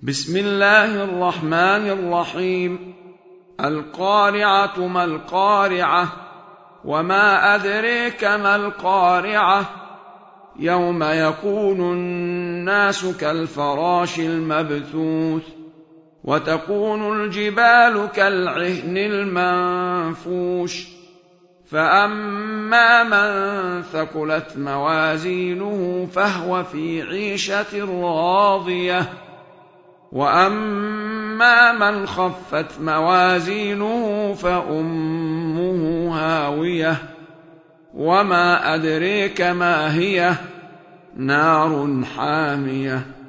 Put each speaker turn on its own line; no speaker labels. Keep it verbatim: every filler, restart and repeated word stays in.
بسم الله الرحمن الرحيم. القارعة ما القارعة وما أدريك ما القارعة يوم يكون الناس كالفراش المبثوث وتكون الجبال كالعهن المنفوش فأما من ثقلت موازينه فهو في عيشة راضية وأما من خفت موازينه فأمه هاوية وما أدريك ما هي نار حامية